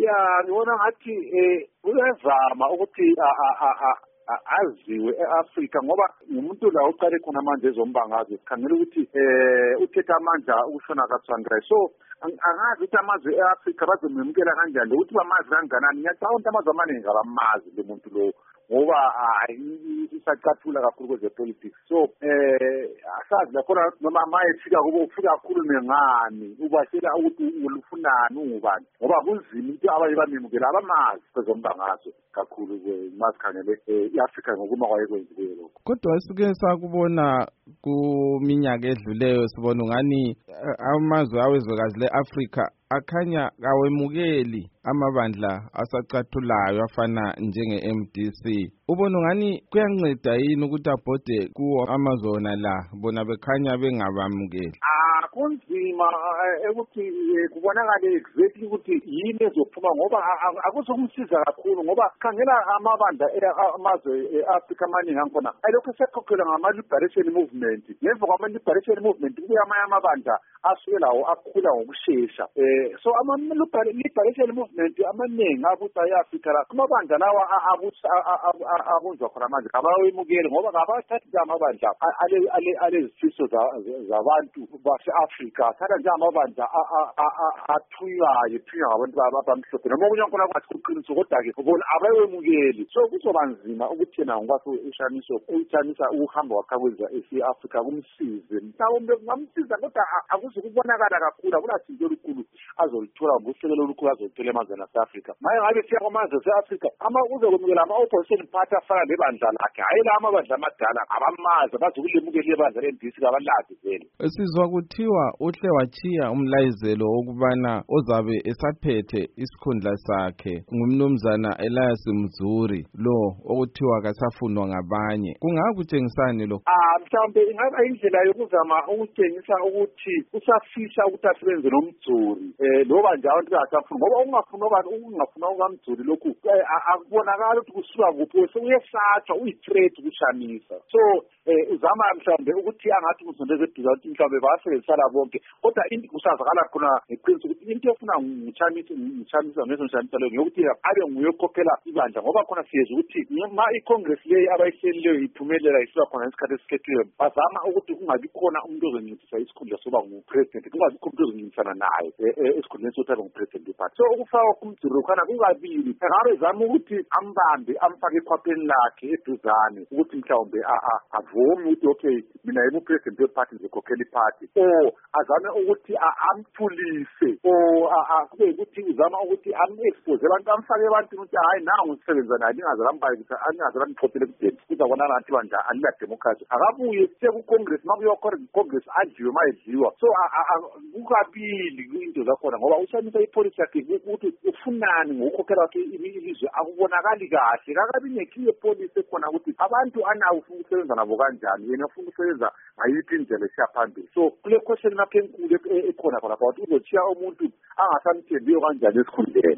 ya ngibona ngathi uyazama ukuthi aziwe eAfrika ngoba umuntu la uqale khona manje ezombangazwe sikhangela ukuthi uthethe amandla ukushona kaTsvangirai. So angazi ukuthi amazwe eAfrika bazomemukela kanjani ukuthi bamazi kangakanani. Ngiyacabanga amazwe amaningi abamazi lo muntu lo ngoba isacathula kakhulu kwezepolitics. So asazi lakhona noma mayefika kubo ufika kakhulume ngani ubashela ukuthi ufunani ubani ngoba kunzima ukuthi abaye bamemukela abamazi kwezombangazwe kakhulu masikhangele iAfrika ngokuma kwayekwenziwe lokho. Kodwa sike sakubona kuminyaka edluleyo sibona ngani amazwe awezwekazi leAfrika akhanya kawemukeli amabandla asacathulayo afana njenge-MDC. Ubona ngani kuyanceda yini ukuthi abhode kuwo amazwe wona la bona bekhanya bengabamukeli? Kunzima ukuthi kubonakale exactly ukuthi yini ezophuma ngoba akuzokumsiza kakhulu ngoba khangela amabandla amazwe eAfrika amaningi angkhona ayilokhu esekhokhelwa ngama-liberation movement. Ngemva kwama-liberation movement kubuye amanye amabandla asuke lawo akhula ngokushesha. So ama-liberation movement amaningi abusa e-Afrika la amabandla lawa abunjwa khona manje abawemukeli ngoba kabathathi amabandla alezifiso zabantu base-Afrika thatha nje amabandla athunywayo abantu abamhlophe noma okunye khona kwathi kuqiniso kodwa-ke bona abawemukeli. So kuzoba nzima ukuthi yena ngokwakho ushamisa ukuhamba kwakhabweza esi-Afrika kumsize mhlawumbe kungamsiza kodwa akuzukubonakala kakhulu akulasinto olukhulu azolithola ngosekelo olukhulu azolithola emazweni ase-Afrika. Maye ngabe siya kwamazwe ase-Afrika uzokwemukela ama-opposition party afana nebandla lakhe hayi la amabandla amadala abamazi abazokulemukela ibandla le-MDC kabalazi vele. Sizwa kuthiwa uhle wachiya umlayizelo okubana ozabe esaphethe isikhundla sakhe ngumnumzana Elias Mzuri lo okuthiwa kasafunwa ngabanye. Kungakutshengisani lo? Mhlawumbe ingaba indlela yokuzama ukutshengisa ukuthi usafisa ukuthi asebenze noMzuri loba nje abantu basafuna ngoba ungafuna ukaMzuri lokhu akubonakala ukuthi kusuka kuphi sekuyesatshwa uyi-threat kushamisa. So uzama mhlawumbe ukuthi angathi kusondeze eduze ukuthi mhlawumbe basebenzisana bonke kodwa kusazakala khona ngeqiniso ukuthi into efuna ngichamisa ngesonshamisa leyo ngokuthi abe nguye okhokhela ibandla ngoba khona siyeza ukuthi ma iCongress leyo abayihlelileyo iphumelela isiba khona isikhathi esikhethiweyo bazama ukuthi kungabi khona umuntu ozonciphisa isikhundla soba ngupresident kungabi khona umuntu ozoncintisana naye esikhundleni sokuthi abe ngupresident wephathi. So ukufakwa kumJuri khona kungabili engabe zama ukuthi ambambe amfake ekhwapheni lakhe eduzane ukuthi mhlawumbe avome ukuthi okay mina yimupresident wephathi ngizokhokhela iphathi or azame ukuthi amthulise or kube ukuthi uzama ukuthi am-expose abantu amfake ebantwini ukuthi hayi nangu ngisebenza naye ningaze lamxophele kudeni kuzabonakala ngathi banja alila democracy akabuye sekuCongress makuyo-Congress adliwe mayedliwa. So kukabili into zakhona ngoba ushamisa ipolicy yakhe ukuthi ufunani ngokukhokhela wakhe ilizwe akubonakali kahle kakabi nekhiye policy ekhona ukuthi abantu anawo ufuna ukusebenza nabo kanjani yena ufuna ukusebenza ngayiphi indlela esiya phambili. So kule question lapho enkulu ekhona khona about uzochiya umuntu angasamthembiyo kanjani esikhundleni.